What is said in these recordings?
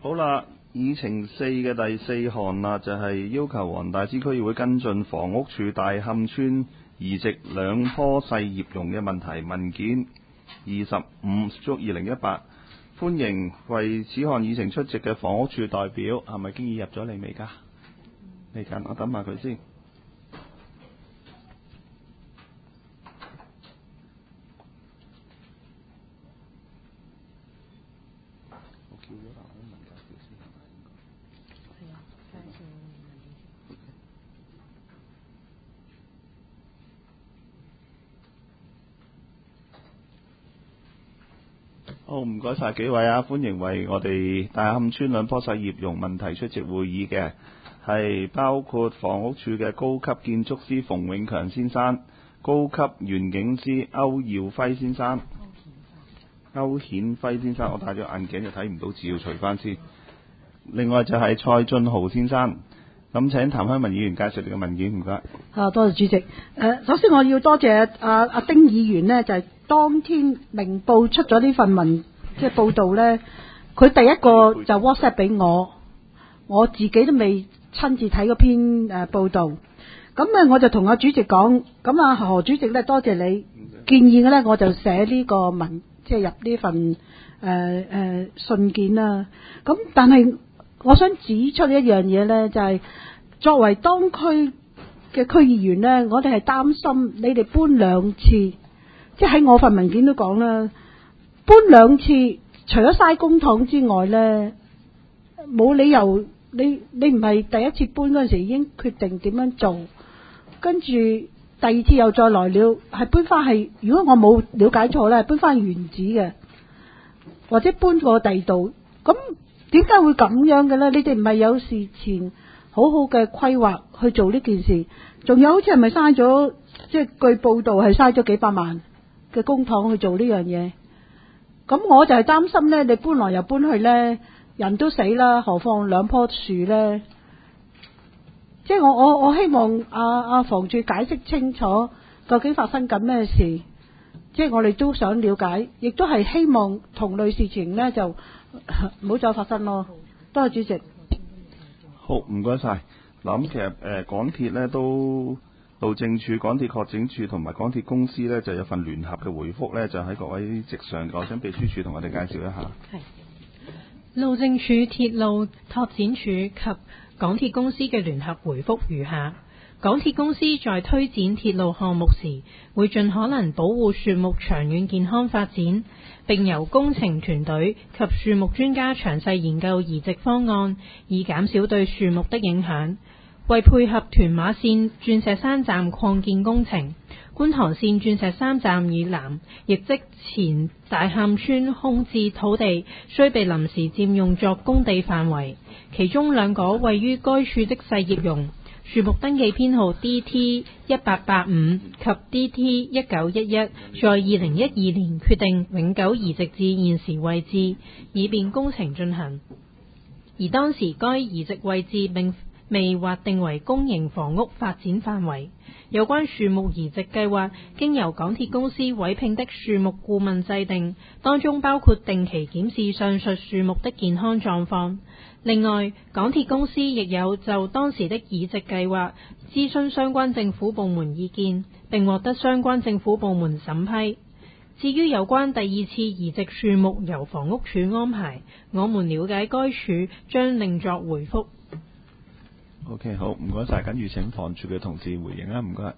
好啦，議程4嘅第4項啦，就係要求黃大仙區議會跟進房屋署大磡村移植2棵細葉榕嘅問題文件25/2018，歡迎為此項議程出席嘅房屋署代表，係咪經已入咗嚟未㗎？未緊，我等下佢先。好，唔該晒幾位啊！歡迎為我哋大磡村2棵細葉榕問題出席會議嘅，係包括房屋署嘅高級建築師馮永強先生、高級園景師歐耀輝先生、歐顯輝先生，我戴咗眼鏡就睇唔到字，要除翻先。另外就係蔡俊豪先生。咁請譚香文議員介紹你嘅文件，唔該。 多謝主席。首先我要多謝阿丁議員呢，就係當天明報出咗呢份即係報道呢，佢第一個就 WhatsApp 俾我自己都未親自睇嗰篇報道。咁我就同阿主席講，咁阿何主席呢，多謝你建議嘅呢，我就寫呢個即係入呢份信件啦。咁但係我想指出一樣嘢呢，就係作為當區嘅區議員呢，我哋係擔心你哋搬2次，即係喺我份文件都講啦，搬2次，除咗嘥公帑之外呢，冇理由你唔係第一次搬嗰陣時已經決定點樣做，跟住第2次又再來了，係搬翻係，如果我冇了解錯呢，搬翻原址嘅，或者搬過第度，咁點解會咁樣嘅呢？你哋唔係有事前好好嘅規劃去做呢件事，仲有好似係咪嘥咗，即係據報道係嘥咗幾百萬嘅公帑去做呢樣嘢？咁我就係擔心呢，你搬來又搬去呢，人都死啦，何況2棵樹呢？即係我希望阿房署解釋清楚究竟發生緊咩事，即係我哋都想了解，亦都係希望同類事情呢就唔好再發生咯。多謝主席。 好，唔該晒。嗱，咁其實港鐵呢都路政署、港鐵擴展處同埋港鐵公司呢就有份聯合嘅回覆呢，就喺各位席上，我想秘書處同我哋介紹一下。 係路政署、鐵路拓展處及港鐵公司嘅聯合回覆如下：港鐵公司在推展鐵路項目時，會盡可能保護樹木長遠健康發展，並由工程團隊及樹木專家詳細研究移植方案，以減少對樹木的影響。為配合屯馬綫鑽石山站擴建工程，觀塘綫鑽石山站以南，亦即前大磡村空置土地，須被臨時佔用作工地範圍。其中2個位於該處的細葉榕樹木登記編號 DT1885 及 DT1911，在2012年決定永久移植至現時位置，以便工程進行。而當時該移植位置並未劃定為公營房屋發展範圍。有關樹木移植計劃經由港鐵公司委聘的樹木顧問制定，當中包括定期檢視上述樹木的健康狀況。另外，港鐵公司亦有就當時的移植計劃諮詢相關政府部門意見，並獲得相關政府部門審批。至於有關第2次移植樹木由房屋署安排，我們了解該署將另作回覆。 OK， 好，唔該晒，跟住請房署嘅同事回應啦，唔該。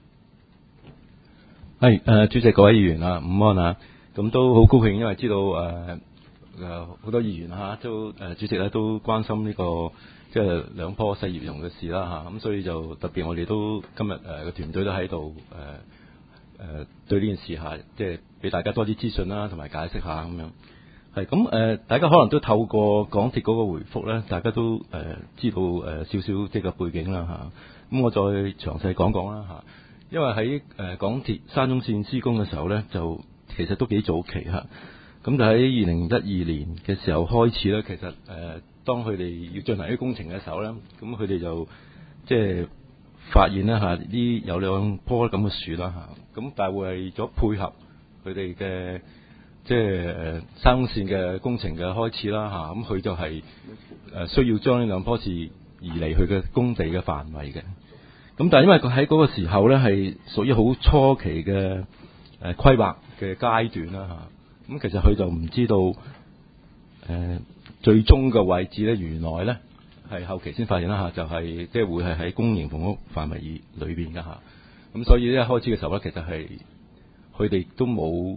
係主席，各位議員啊，午安啊，咁都好高興，因為知道好多議員都主席咧都關心呢個即係2棵細葉榕嘅事啦咁所以就特別我哋都今日個團隊都喺度對呢件事即係俾大家多啲資訊啦，同埋解釋下咁樣。係咁大家可能都透過港鐵嗰個回覆咧，大家都知道少少即係個背景啦咁我再詳細講講啦因為喺港鐵沙中線施工嘅時候咧，就其實都幾早期咁就喺2012年嘅時候開始咧，其實當佢哋要進行啲工程嘅時候咧，咁佢哋就即係發現咧有2棵咁嘅樹啦咁但係為咗配合佢哋嘅即係山東線嘅工程嘅開始啦嚇，咁佢就係需要將呢兩棵樹移離佢嘅工地嘅範圍嘅。咁但係因為佢喺嗰個時候咧係屬於好初期嘅規劃嘅階段啦嚇，咁其實佢就唔知道最終嘅位置咧原來咧係後期先發現啦嚇，就係即係會係喺公營房屋範圍裏邊㗎嚇。咁所以一開始嘅時候咧，其實係佢哋都冇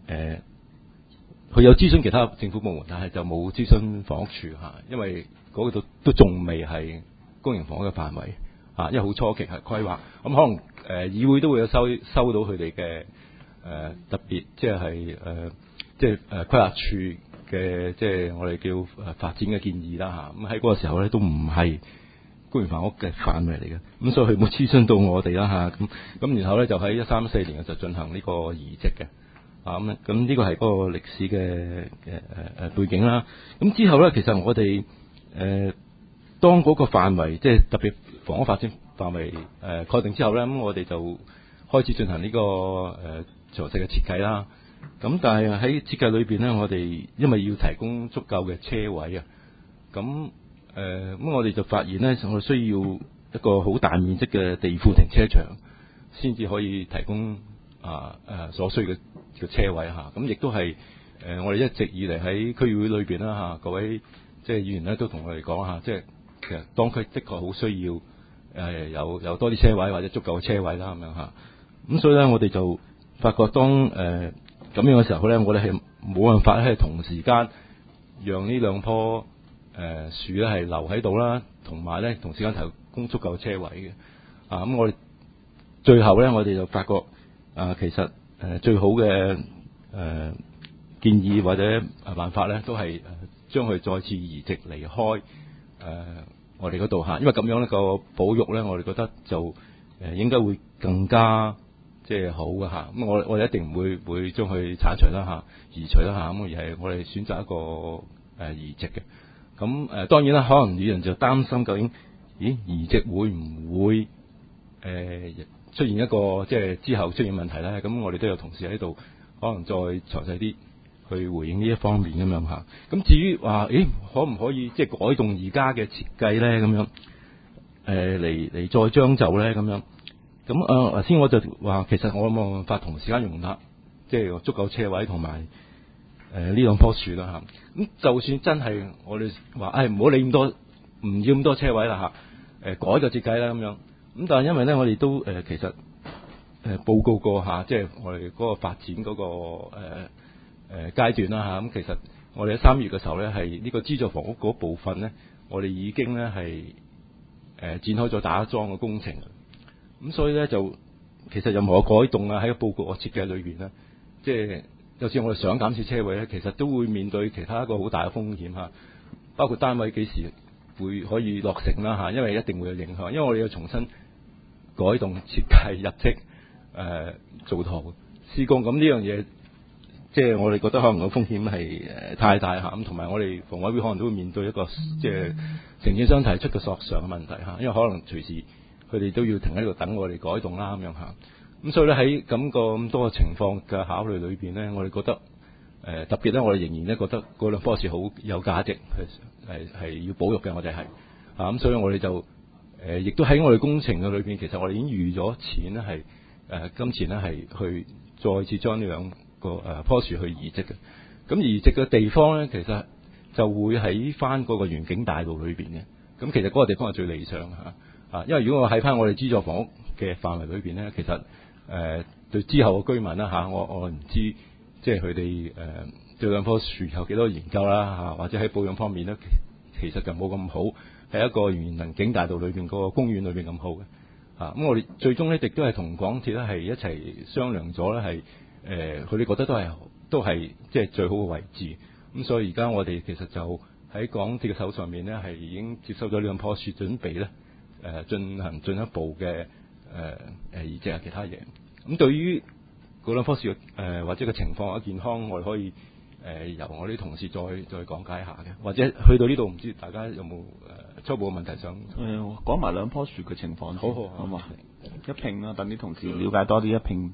佢有諮詢其他政府部門，但係就冇諮詢房屋署嚇，因為嗰度都仲未係公營房屋嘅範圍嚇，因為好初期係規劃，咁可能議會都會有收到佢哋嘅特別即係規劃處嘅即係我哋叫發展嘅建議啦嚇，咁喺嗰個時候咧都唔係公營房屋嘅範圍嚟嘅，咁所以佢冇諮詢到我哋啦嚇，咁然後咧就喺13、14年就進行呢個移植嘅。咁呢個係嗰個歷史嘅背景啦。咁之後咧，其實我哋當嗰個範圍，即係特別房屋發展範圍確定之後咧，咁我哋就開始進行呢個詳細嘅設計啦。咁但係喺設計裏邊咧，我哋因為要提供足夠嘅車位啊，咁我哋就發現咧，我哋需要一個好大面積嘅地庫停車場，先至可以提供所需嘅車位嚇，咁亦都係我哋一直以嚟喺區議會裏邊啦嚇，各位即係議員咧都同我哋講嚇，即係其實當區的確好需要有多啲車位或者足夠嘅車位啦咁樣嚇，咁所以咧我哋就發覺當咁樣嘅時候咧，我哋係冇辦法咧同時間讓呢兩棵樹咧係留喺度啦，同埋咧同時間提供足夠嘅車位嘅咁我哋最後咧我哋就發覺其實最好嘅建議或者辦法咧，都係將佢再次移植離開我哋嗰度嚇，因為咁樣呢個保育咧，我哋覺得就應該會更加即係好嘅嚇。咁我哋一定唔會將佢剷除啦嚇，移除啦嚇，咁而係我哋選擇一個移植嘅。咁當然啦，可能有人就擔心究竟移植會唔會出現一個即係之後出現問題咧，咁我哋都有同事喺度，可能再詳細啲去回應呢一方面咁樣嚇。咁至於話，可唔可以即係改動而家嘅設計咧？咁樣嚟再將就咧咁樣。咁頭先我就話，其實我冇辦法同時間容納即係足夠車位同埋呢兩棵樹啦嚇。咁就算真係我哋話，唔好理咁多，唔要咁多車位啦嚇，改個設計啦咁樣。咁但係因為咧，我哋都其實報告過下，即係我哋嗰個發展嗰個階段啦嚇。咁其實我哋喺3月嘅時候咧，係呢個資助房屋嗰部分咧，我哋已經咧係展開咗打樁嘅工程。咁所以咧就其實任何嘅改動啊，喺個報告嘅設計裏邊咧，即係就算我哋想減少車位咧，其實都會面對其他一個好大嘅風險嚇，包括單位幾時會可以落成啦嚇，因為一定會有影響，因為我哋要重新改動設計入則做圖施工，咁呢樣嘢即係我哋覺得可能個風險係太大嚇，咁同埋我哋房委會可能都會面對一個即係承建商提出嘅索償嘅問題嚇，因為可能隨時佢哋都要停喺度等我哋改動啦咁樣嚇，咁所以咧喺咁多嘅情況嘅考慮裏邊咧，我哋覺得特別咧，我哋仍然咧覺得嗰兩棵樹好有價值，係要保育嘅，我哋係咁所以我哋就亦都喺我哋工程嘅裏邊，其實我哋已經預咗錢咧係金錢咧係去再次將呢兩個棵樹去移植嘅。咁移植嘅地方咧，其實就會喺翻嗰個園景大道裏邊嘅。咁其實嗰個地方係最理想嚇，因為如果我喺翻我哋資助房屋嘅範圍裏邊咧，其實對之後嘅居民啦嚇，我唔知即係佢哋對兩棵樹有幾多研究啦嚇，或者喺保養方面咧，其實就冇咁好，係一個園景大道裏邊嗰個公園裏邊咁好嘅嚇。咁我哋最終咧亦都係同港鐵咧係一齊商量咗咧係佢哋覺得都係即係最好嘅位置。咁所以而家我哋其實就喺港鐵嘅手上面咧係已經接收咗呢兩棵樹，準備咧進行進一步嘅移植啊其他嘢。咁對於嗰兩棵樹或者個情況或者健康，我哋可以由我啲同事再講解下嘅，或者去到呢度唔知大家有冇初步嘅問題想講埋兩棵樹嘅情況。 好嘛， 一併啦，等啲同事了解多啲一併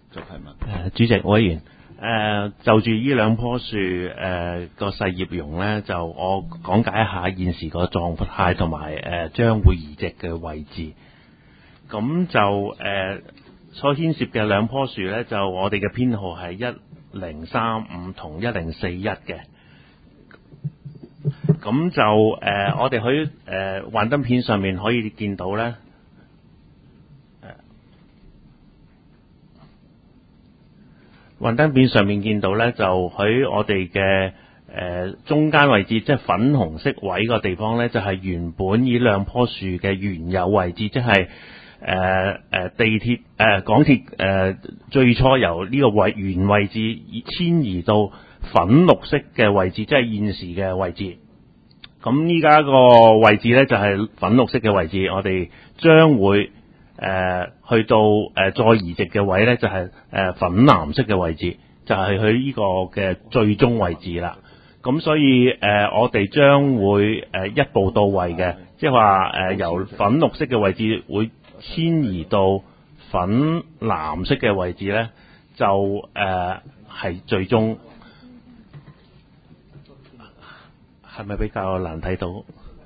作提問。 主席委員，就住呢兩棵樹個細葉榕咧，就我講解一下現時個狀態同埋將會移植嘅位置。咁就所牽涉嘅兩棵樹咧，就我哋嘅編號係1035同1041嘅。咁就我哋喺幻燈片上面可以見到咧，幻燈片上面見到咧，就喺我哋嘅中間位置，即係粉紅色位個地方咧，就係原本呢兩棵樹嘅原有位置，即係地鐵港鐵最初由呢個原位置遷移到粉綠色嘅位置，即係現時嘅位置。咁依家個位置咧就係粉綠色嘅位置，我哋將會去到再移植嘅位咧就係粉藍色嘅位置，就係佢呢個嘅最終位置啦。咁所以我哋將會一步到位嘅，即係話由粉綠色嘅位置會遷移到粉藍色嘅位置咧，就係最終。係咪比較難睇到？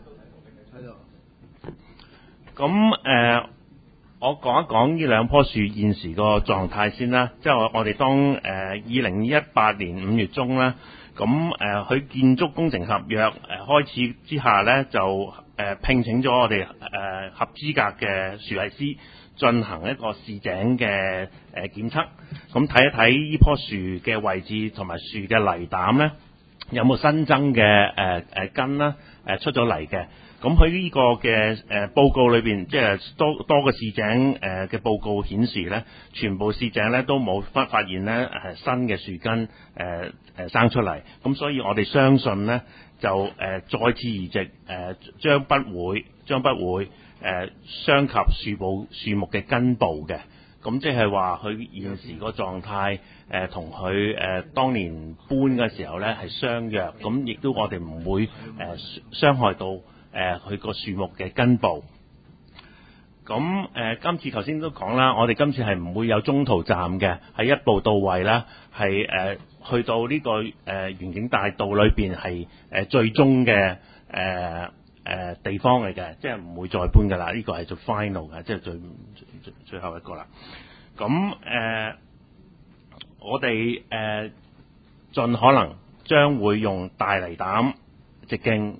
咁我講一講呢兩棵樹現時個狀態先啦。即係我哋當2018年5月中啦，咁佢建築工程合約開始之下咧，就聘請咗我哋合資格嘅樹藝師進行一個試井嘅檢測，咁睇一睇呢棵樹嘅位置同埋樹嘅泥膽咧，有冇新增嘅根啦出咗嚟嘅。咁喺呢個嘅報告裏邊，即係多個試井嘅報告顯示咧，全部試井咧都冇發現咧新嘅樹根生出嚟。咁所以我哋相信咧就再次移植將不會傷及樹木嘅根部嘅。咁即係話佢現時個狀態同佢當年搬嘅時候咧係相若，咁亦都我哋唔會傷害到佢個樹木嘅根部。咁今次頭先都講啦，我哋今次係唔會有中途站嘅，係一步到位啦，係去到呢個園景大道裏邊係最終嘅地方嚟嘅，即係唔會再搬噶啦，呢個係做 final 嘅，即係最後一個啦。咁我哋盡可能將會用大泥膽直徑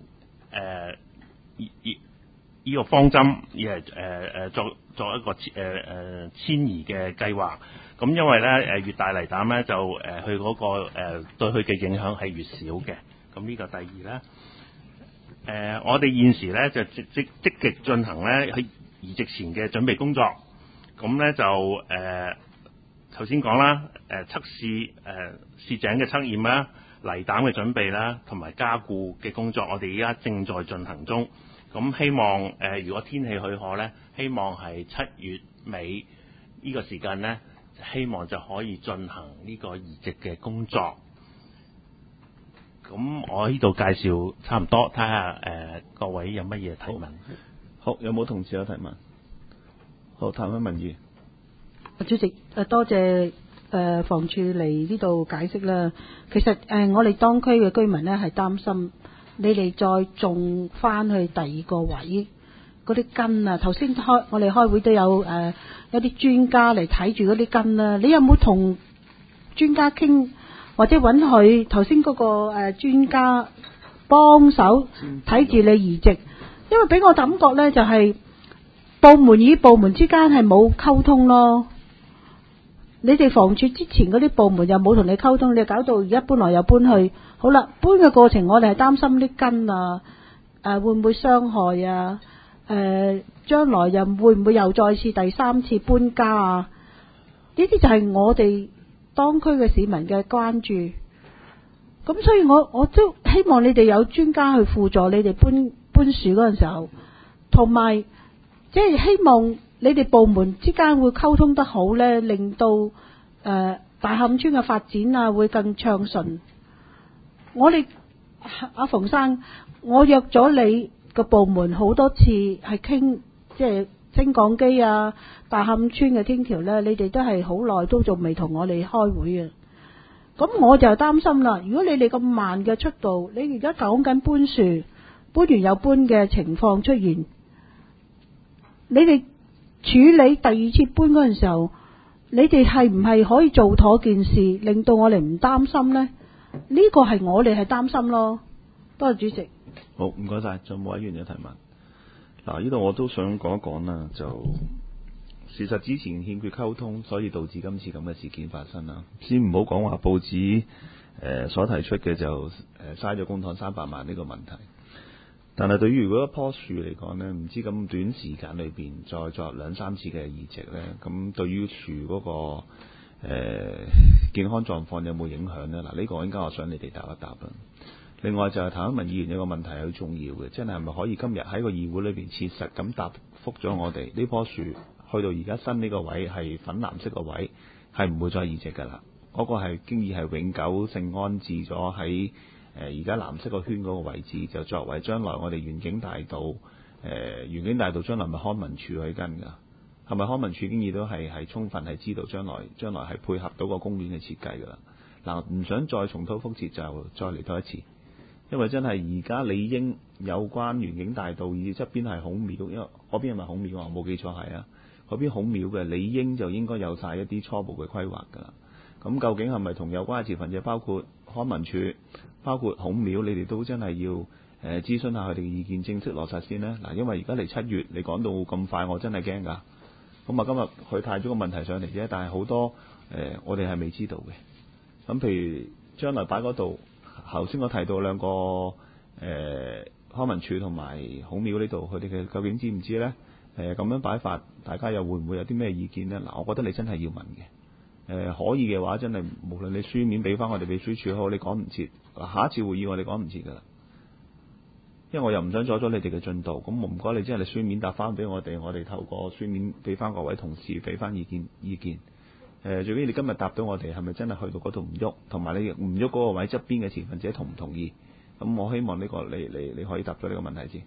呢個方針，而係作一個遷移嘅計劃。咁因為咧越大泥膽咧就佢嗰個對佢嘅影響係越少嘅。咁呢個第二咧，我哋現時咧就積極進行咧喺移植前嘅準備工作。咁咧就頭先講啦，測試試井嘅測驗啦，泥膽嘅準備啦，同埋加固嘅工作，我哋而家正在進行中。咁希望如果天氣許可咧，希望係7月尾呢個時間咧，希望就可以進行呢個移植嘅工作。咁我呢度介紹差唔多，睇下各位有乜嘢提問。 好，有冇同事有提問？好，譚文儀。 主席，多謝房署嚟呢度解釋啦。其實我哋當區嘅居民咧係擔心你哋再種翻去第二個位嗰啲根啊。頭先我哋開會都有一啲專家嚟睇住嗰啲根啦。你有冇同專家傾，或者揾佢頭先嗰個專家幫手睇住你移植？因為俾我感覺咧就係部門與部門之間係冇溝通咯。你哋房署之前嗰啲部門又冇同你溝通，你搞到而家搬來又搬去。好啦，搬嘅過程我哋係擔心啲根啊，會唔會傷害啊？將來又會唔會又再次第三次搬家啊？呢啲就係我哋當區嘅市民嘅關注。咁所以我都希望你哋有專家去輔助你哋搬樹嗰陣時候，同埋即係希望你哋部門之間會溝通得好咧，令到大磡村嘅發展啊會更暢順。我哋阿馮生，我約咗你個部門好多次係傾，即係升降機啊、大磡村嘅天橋呢，你哋都係好耐都仲未同我哋開會啊。咁我就擔心啦，如果你哋咁慢嘅速度，你而家講緊搬樹，搬完又搬嘅情況出現，你哋處理第二次搬嗰陣時候，你哋係唔係可以做妥件事，令到我哋唔擔心呢？呢個係我哋係擔心咯。多謝主席。 好，唔該晒。仲有冇委員有提問？嗱，呢度我都想講一講啦。就事實之前欠缺溝通，所以導致今次咁嘅事件發生啦。先唔好講話報紙所提出嘅就嘥咗公帑300萬呢個問題。但係對於如果一棵樹嚟講呢，唔知咁短時間裏邊再作2-3次嘅移植呢，咁對於樹嗰個健康狀況有冇影響呢？嗱，呢個應該我想你哋答一答啦。另外就係譚文議員有個問題係好重要嘅，即係咪可以今日喺個議會裏邊切實咁答覆咗我哋呢棵樹去到而家新呢個位係粉藍色個位係唔會再移植㗎啦，嗰個係經已係永久性安置咗喺而家藍色個圈嗰個位置，就作為將來我哋園景大道園景大道將來咪康文署去跟㗎，係咪康文署經已都係充分係知道將來係配合到個公園嘅設計㗎啦。嗱，唔想再重蹈覆轍，就再嚟多一次。因為真係而家理應有關園景大道以側邊係孔廟，因為嗰邊係咪孔廟啊？我冇記錯係啊，嗰邊孔廟嘅理應就應該有晒一啲初步嘅規劃㗎啦。咁究竟係咪同有關嘅持份者，包括康文署、包括孔廟，你哋都真係要諮詢下佢哋嘅意見，正式落實先呢？嗱，因為而家嚟7月，你講到咁快，我真係驚㗎。咁啊，今日佢帶咗個問題上嚟啫，但係好多我哋係未知道嘅。咁譬如將來擺嗰度。頭先我提到兩個康文署同埋孔廟呢度，佢哋嘅究竟知唔知呢？咁樣擺法，大家又會唔會有啲咩意見呢？嗱，我覺得你真係要問嘅。可以嘅話，真係無論你書面俾翻我哋秘書處好，你講唔切，下一次會議我哋講唔切㗎啦。因為我又唔想阻咗你哋嘅進度，咁我唔該你，即係你書面答翻俾我哋，我哋透過書面俾翻各位同事俾翻意見。最緊要你今日答到我哋係咪真係去到嗰度唔喐，同埋你唔喐嗰個位側邊嘅持份者同唔同意？咁我希望呢個你可以答咗呢個問題先。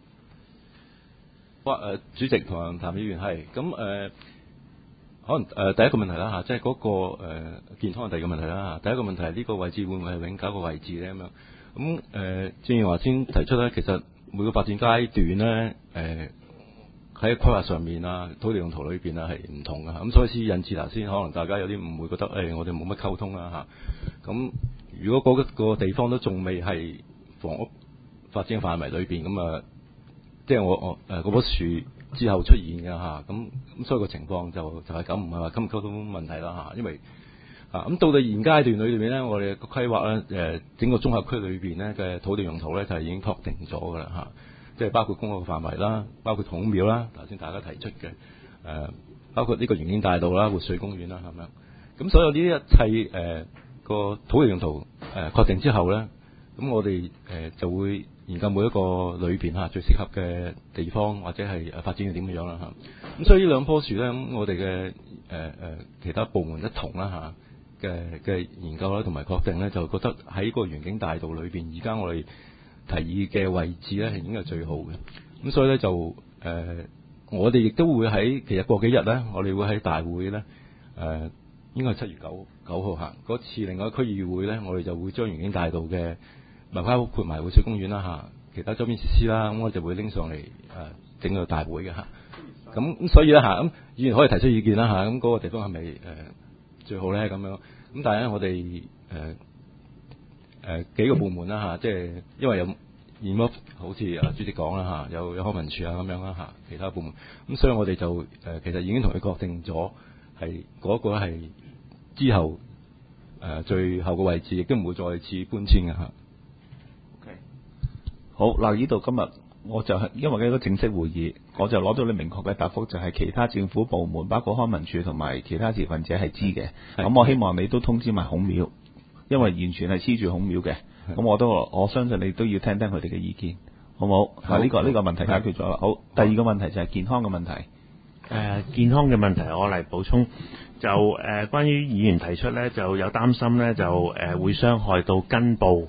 主席同譚議員係咁可能第一個問題啦嚇，即係嗰個健康嘅第二個問題啦嚇。第一個問題係呢個位置會唔會係永久嘅位置咧咁樣？咁正如話先提出咧，其實每個發展階段咧喺規劃上面啊，土地用途裏邊啊係唔同嘅，咁所以先引致頭先可能大家有啲誤會，覺得我哋冇乜溝通啦嚇。咁如果嗰個地方都仲未係房屋發展範圍裏邊，咁啊，即係我嗰棵樹之後出現嘅嚇，咁所以個情況就係咁，唔係話溝唔溝通問題啦嚇。因為咁到到現階段裏邊咧，我哋個規劃咧整個綜合區裏邊咧嘅土地用途咧就係已經確定咗㗎啦嚇。即係包括公屋範圍啦，包括孔廟啦，頭先大家提出嘅包括呢個園景大道啦、活水公園啦，咁樣。咁所有呢一切個土地用途確定之後咧，咁我哋就會研究每一個裏邊最適合嘅地方或者係發展嘅點樣啦嚇。咁所以呢兩棵樹咧，咁我哋嘅其他部門一同啦嚇嘅研究啦同埋確定咧，就覺得喺個園景大道裏邊，而家我哋提議嘅位置咧係應該係最好嘅，咁所以咧就我哋亦都會喺其實過幾日咧，我哋會喺大會咧應該係7月9號行嗰次另外區議會咧，我哋就會將園景大道嘅包括埋活水公園啦嚇，其他周邊設施啦，咁我哋就會拎上嚟整個大會嘅嚇。咁所以咧嚇，咁議員可以提出意見啦嚇，咁嗰個地方係咪最好咧咁樣？咁但係咧我哋幾個部門啦嚇，即係因為有現屋好似主席講啦嚇，有康文署啊咁樣啦嚇，其他部門，咁所以我哋就其實已經同佢確定咗係嗰個係之後最後嘅位置，亦都唔會再次搬遷嘅嚇。 OK， 好嗱，呢度今日我就係因為一個正式會議，我就攞到你明確嘅答覆，就係其他政府部門包括康文署同埋其他持份者係知嘅。咁我希望你都通知埋孔廟。因為完全係黐住孔廟嘅，咁我相信你都要聽佢哋嘅意見，好冇？嗱，呢個問題解決咗啦。好，第二個問題就係健康嘅問題。 健康嘅問題我嚟補充，就關於議員提出咧，就有擔心咧，就會傷害到根部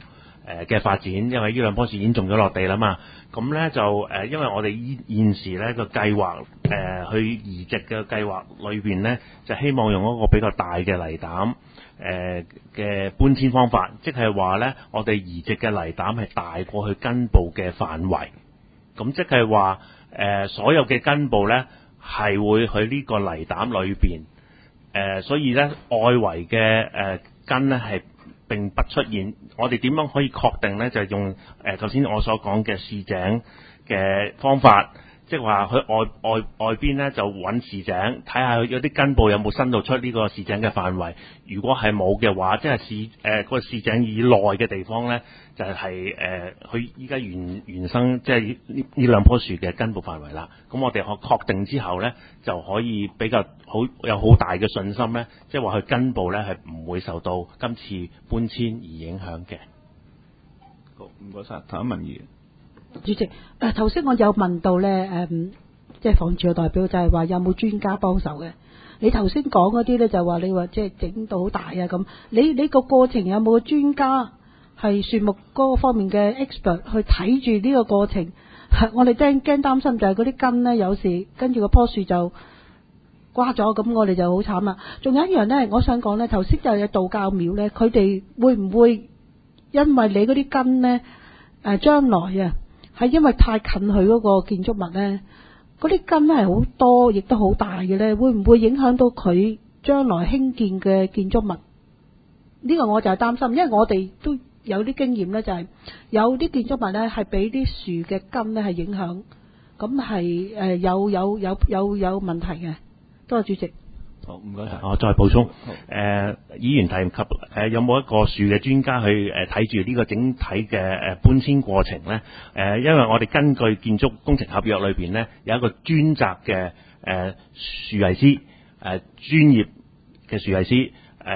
嘅發展，因為呢兩棵樹已經種咗落地啦嘛。咁咧就因為我哋現時咧個計劃去移植嘅計劃裏邊咧，就希望用一個比較大嘅泥膽嘅搬遷方法，即係話咧我哋移植嘅泥膽係大過佢根部嘅範圍。咁即係話所有嘅根部咧係會去呢個泥膽裏邊，所以咧外圍嘅根咧係並不出現。我哋點樣可以確定咧？就係用頭先我所講嘅試井嘅方法，即係話佢外邊咧就揾試井，睇下有啲根部有冇伸到出呢個試井嘅範圍。如果係冇嘅話，即係個試井以內嘅地方咧，就係佢依家原生即係呢兩棵樹嘅根部範圍啦。咁我哋確定之後咧，就可以比較有好大嘅信心咧，即係話佢根部咧係唔會受到今次搬遷而影響嘅。 好，唔該晒，譚文儀。 主席，頭先我有問到咧，即係房署嘅代表就係話有冇專家幫手嘅？你頭先講嗰啲咧就話你話即係整到好大啊咁，你個過程有冇專家係樹木嗰個方面嘅 expert 去睇住呢個過程？我哋驚擔心就係嗰啲根咧，有時跟住個棵樹就瓜咗，咁我哋就好慘啦。仲有一樣咧，我想講咧，頭先就有道教廟咧，佢哋會唔會因為你嗰啲根咧將來啊？係因為太近佢嗰個建築物咧，嗰啲根係好多，亦都好大嘅咧，會唔會影響到佢將來興建嘅建築物？呢個我就係擔心，因為我哋都有啲經驗咧，就係有啲建築物咧係俾啲樹嘅根咧係影響，咁係有問題嘅。多謝主席。 好，唔該晒。 我再補充，議員提及有冇一個樹嘅專家去睇住呢個整體嘅搬遷過程咧？因為我哋根據建築工程合約裏邊咧，有一個專責嘅樹藝師，專業嘅樹藝師，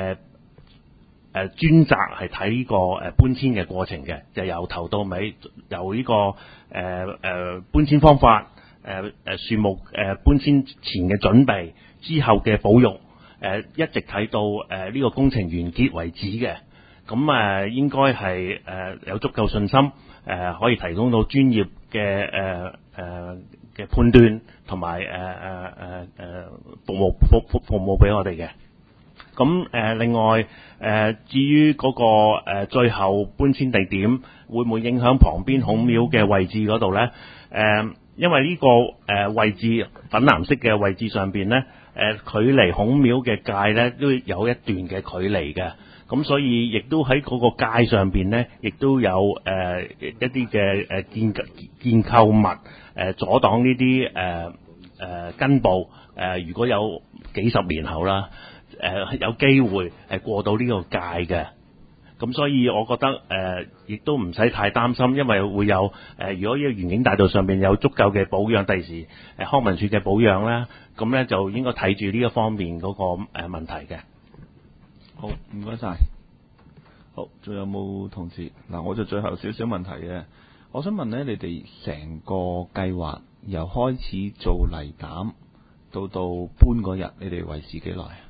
專責係睇呢個搬遷嘅過程嘅，就由頭到尾，由呢個搬遷方法。樹木搬遷前嘅準備，之後嘅保育，一直睇到呢個工程完結為止嘅。咁應該係有足夠信心，可以提供到專業嘅嘅判斷同埋服務俾我哋嘅。咁另外至於嗰個最後搬遷地點會唔會影響旁邊孔廟嘅位置嗰度咧？因為呢個位置粉藍色嘅位置上邊咧，距離孔廟嘅界咧都有一段嘅距離嘅，咁所以亦都喺嗰個界上邊咧，亦都有一啲嘅建構物阻擋呢啲根部如果有幾十年後啦，有機會係過到呢個界嘅。咁所以我覺得亦都唔使太擔心，因為會有如果呢個園景大道上邊有足夠嘅保養，第時康文署嘅保養啦，咁咧就應該睇住呢一方面嗰個問題嘅。 好，唔該晒。好，仲有冇同事？嗱，我就最後少少問題嘅，我想問咧，你哋成個計劃由開始做泥膽到搬嗰日，你哋維持幾耐啊？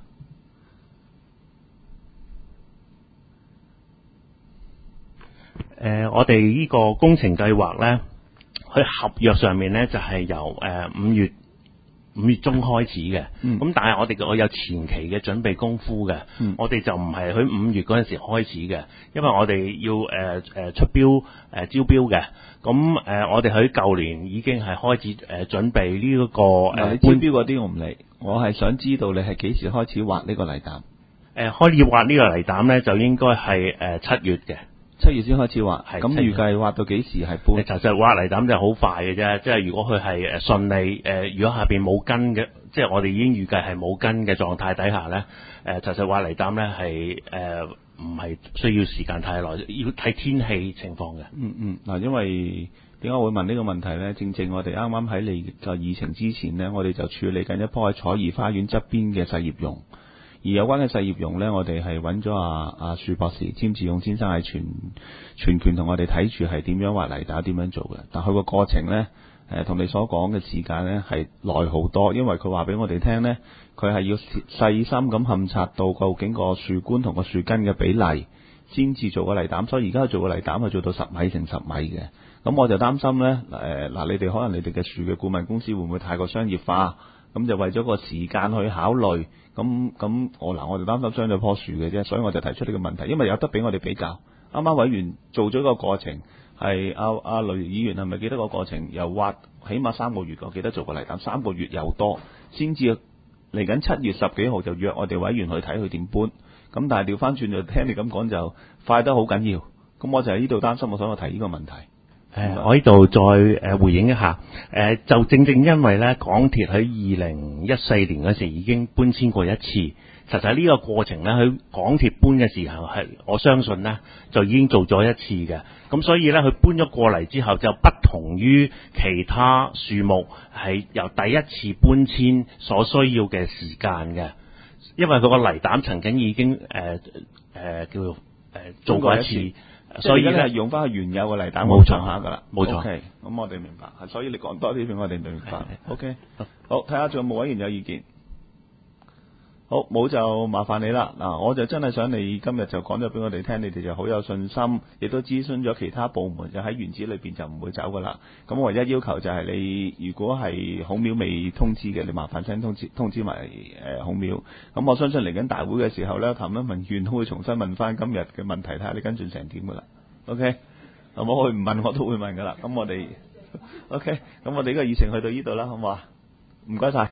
我哋呢個工程計劃咧，喺合約上面咧就係由5月中開始嘅。咁但係我有前期嘅準備功夫嘅。我哋就唔係喺5月嗰陣時開始嘅，因為我哋要出標招標嘅。咁我哋喺舊年已經係開始準備呢一個你招標嗰啲我唔理，我係想知道你係幾時開始挖呢個泥膽？ 開始挖呢個泥膽咧，就應該係7月嘅。 7月先開始挖， 係咁預計挖到幾時係搬？ 其實挖泥膽就好快嘅啫，即係如果佢係順利，如果下邊冇根嘅，即係我哋已經預計係冇根嘅狀態底下咧，其實挖泥膽咧係唔係需要時間太耐，要睇天氣情況嘅。 嗱，因為點解會問呢個問題咧？正我哋啱啱喺你個議程之前咧，我哋就處理緊一棵喺彩頤花園側邊嘅細葉榕。而有關嘅細葉榕咧，我哋係揾咗阿樹博士詹志勇先生係全權同我哋睇住係點樣挖泥膽點樣做嘅。但佢個過程咧，同你所講嘅時間咧係耐好多，因為佢話俾我哋聽咧，佢係要細心咁勘察到究竟個樹冠同個樹根嘅比例， 先至做個泥膽，所以而家做個泥膽係做到10米乘10米嘅。咁我就擔心呢，你哋可能你哋嘅樹嘅顧問公司會唔會太過商業化？咁就為咗個時間去考慮，咁我就擔心傷咗棵樹嘅啫，所以我就提出呢個問題，因為有得俾我哋比較。啱啱委員做咗個過程，係阿雷議員係咪記得個過程？又挖起碼3個月，我記得做個泥膽3個月又多，先至嚟緊7月10幾號就約我哋委員去睇佢點搬。咁但係調翻轉就聽你咁講就快得好緊要，咁我就喺呢度擔心，我想提呢個問題。 我呢度再回應一下，就正因為咧港鐵喺2014年嗰時已經搬遷過一次，實際呢個過程咧，喺港鐵搬嘅時候係我相信咧就已經做咗一次嘅，咁所以咧佢搬咗過嚟之後就不同於其他樹木係由第一次搬遷所需要嘅時間嘅，因為佢個泥膽曾經已經叫做做過一次。所以咧， 用翻佢原有嘅泥膽冇錯下噶啦， 冇錯。 OK，咁我哋明白，所以你講多啲俾我哋明白。OK，好，睇下仲有冇委員有意見。好，冇就麻煩你啦。嗱，我就真係想你今日就講咗俾我哋聽，你哋就好有信心，亦都諮詢咗其他部門，就喺原址裏邊就唔會走噶啦。咁唯一要求就係你，如果係孔廟未通知嘅，你麻煩請通知埋孔廟。咁我相信嚟緊大會嘅時候咧，譚一文議員都會重新問翻今日嘅問題，睇下你跟進成點噶啦。OK， 好冇？佢唔問我都會問噶啦。咁我哋 OK，咁我哋呢個議程去到呢度啦，好唔好啊？唔該晒。